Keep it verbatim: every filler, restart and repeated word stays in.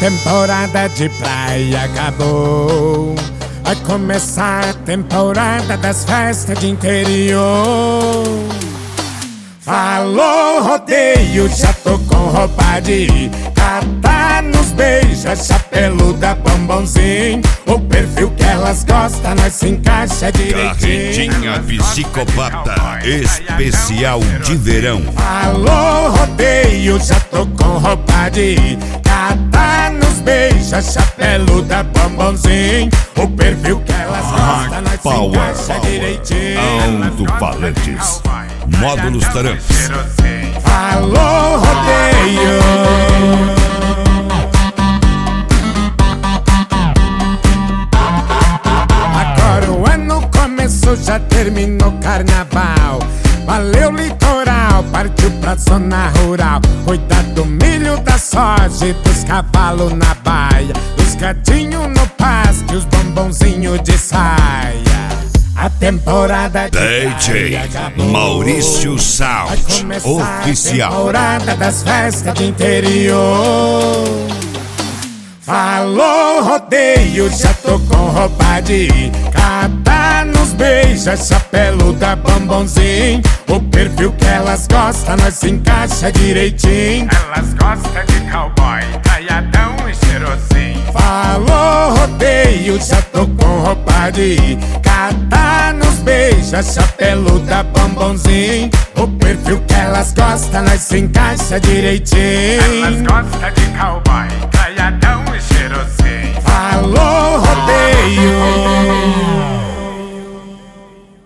temporada de praia acabou. Vai começar a temporada das festas de interior. Falou rodeio, já tô com roupa de ir. Catar nos beija, chapeluda, bombonzinho. O perfil que elas gostam, nós se encaixa direitinho. Carretinha psicopata, especial de verão. Falou rodeio, já tô com roupa de ir. Catar nos beija, chapeluda, bombonzinho. O perfil que elas gostam, nós se encaixa direitinho. Alto-falantes, módulos Taramps. Falou rodeio. Agora o ano começou, já terminou o carnaval. Valeu litoral, partiu pra zona rural. Cuidar do milho, da soja e dos cavalos na baia. Os gatinhos no pasto e os bombonzinhos de saia. A temporada de D J Maurício Sound oficial. A temporada das festas de interior. Falou rodeio, já tô com roupa de ir. Catar nos beija, chapeluda, bombonzinho. O perfil que elas gostam, nós se encaixa direitinho. Elas gostam de cowboy, caiadão e cheirosinho. Falou rodeio, já tô com roupa de ir. Catar nos beija, chapeluda, bombonzinho. O perfil que elas gostam, nós se encaixa direitinho. Elas gostam de cowboy, caiadão e cheirosinho. Falou